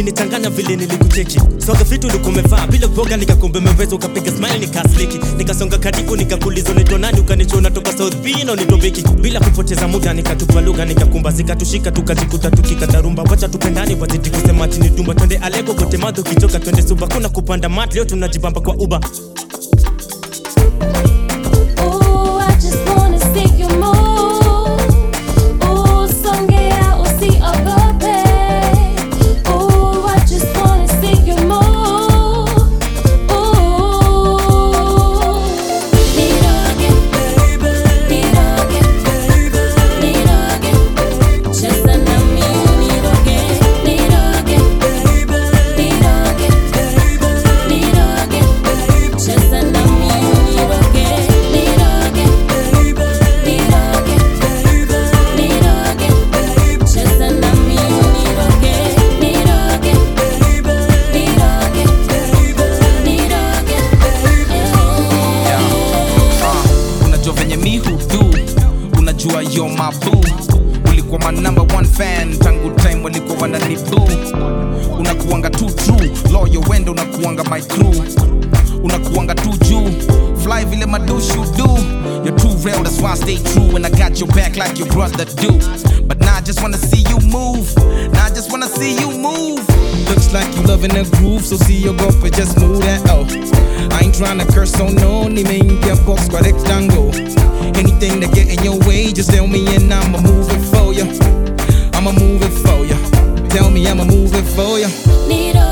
ilinichanganya vile nilikucheki. Songa fitu ulikumevaa bila kuoga, nikakumbe umeweza ukapiga smile nikasliki. Nikasonga karibu nikakuuliza unaitwa nani, ukanichona toka South B na unitobeki. Bila kupoteza muda nikatupa lugha, nikakumba zikatushika tukajikuta tukikatarumba. Wacha tupendani wazidi kusema ati ni dumba. Twende Alego kote madho kichoka, twende Suba kuna kupanda mat, leo tunajibamba kwa Uber. Unajua you're my boo, ulikuwa my number one fan tangu time walikuwa wananiboo. Unakuanga too true, loyal wendo unakuanga my crew. Unakuanga too juu, fly vile madushu do. You're too real, that's why I stay true. And I got your back like your brother do. But now I just wanna see you move. Now I just wanna see you move. Looks like you loving the groove, so see your girlfriend just move that out. I ain't trying to curse on no, ni meingia box kwa rectangle. Anything that get in your way, just tell me and I'ma move it for ya. I'ma move it for ya. Tell me I'ma move it for ya.